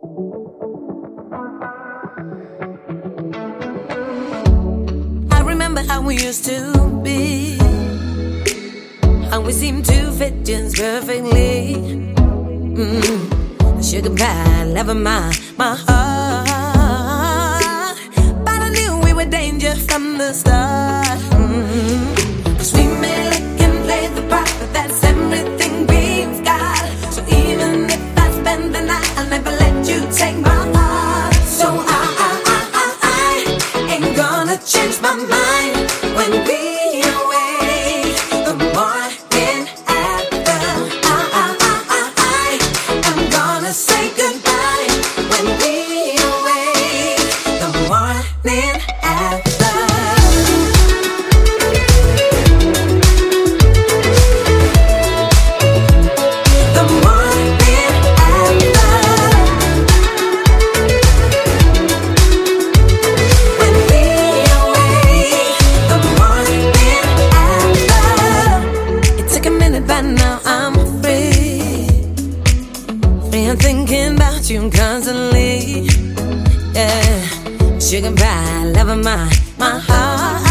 I remember how we used to be, how we seemed to fit just perfectly. Sugar pie, love of my heart. But I knew we were danger from the start. 'Cause we may look and play the part, but that's everything we've got. So even if I spend the night, I'll never let you take my heart. So I ain't gonna change my mind when we awake. The morning after, I'm gonna say goodbye when we awake. The morning after. The morning after. When we awake. The morning after. It took a minute, but now I'm free. Free and thinking about you constantly. Yeah. Sugar pie, love of my heart.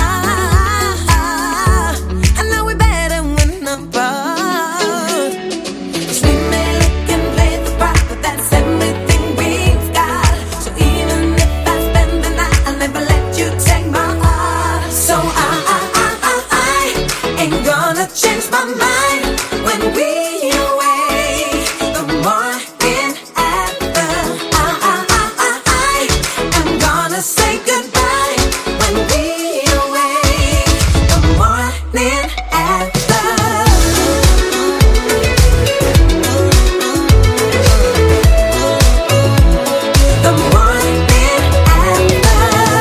I know we better when apart. 'Cause we may look and play the part, but that's everything we've got. So even if I spend the night, I'll never let you take my heart. So I ain't gonna change my mind when we awake. The morning after, I'm gonna say goodbye when we awake. The morning after. The morning after.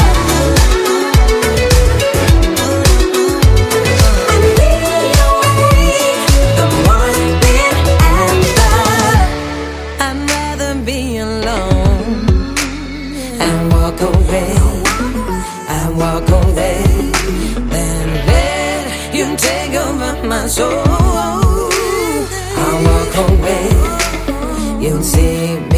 When we awake. The morning after. I'd rather be alone and walk away. I walk away than let you take over my soul. I walk away. You'll see